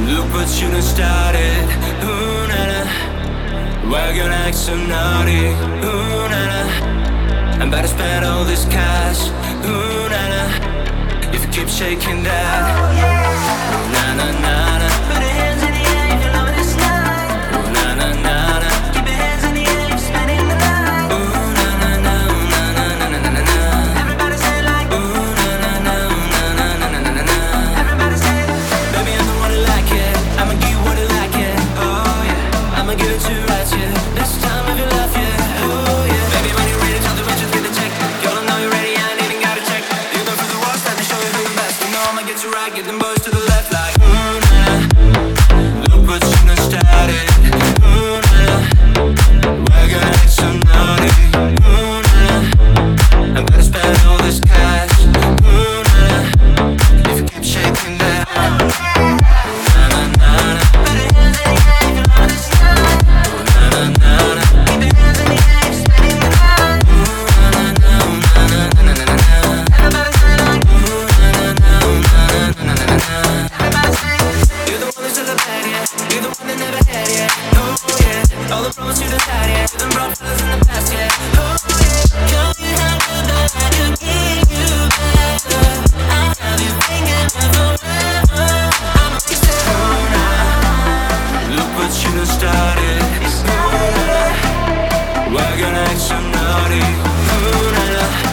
Look what you done started. Ooh, na na. Why you gonna act so naughty? Ooh, na na. I'm about to spend all this cash. Ooh, na na. If you keep shaking that. Ooh, na na na na. Put your hands in the air if you love this night. Ooh, na na na na. Keep your hands in the air if you're spending the night. Ooh, na na na na na na na na na. Everybody say it like. Ooh, na na na na na na na na na. Everybody say it. Baby, I'm the one who like it. I'ma give you what you like it. Oh yeah. I'ma give it to you right, yeah. This time of your life, yeah. Oh yeah. Baby, when you're ready, tell the bitches get the check. Girl, I know you're ready, I ain't even gotta check. You go through the walls, let me show you who the best. You know I'ma get you right, get them boys to the left like. Ooh, nah. Look what you done started. Ooh, nah. Why you gonna act so naughty? Ooh, nah. I'm about to spend all this cash. Ooh, nah. If you keep shaking that. Na na na na. Put your hands in the air if you love this night. Ooh, na na na na. Keep your hands in the air if you're spending the night. Ooh, na na na na na na na na. Everybody say like. Ooh, na na na na na na na na. Everybody say. You're the one that's still a bad, yeah. You're the one that never had, yeah. Oh yeah. All the problems you done had, yeah. You done brought fellas in the past, yeah. Oh yeah. Show you how good that I could give you better. I have you thinking of forever. I'm a step. Oh nah. Look what you done started. Oh nah. Why you gonna act so naughty? Oh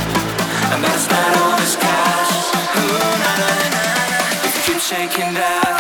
nah. I'm about to spend all this cash. Oh nah. If you keep shaking that.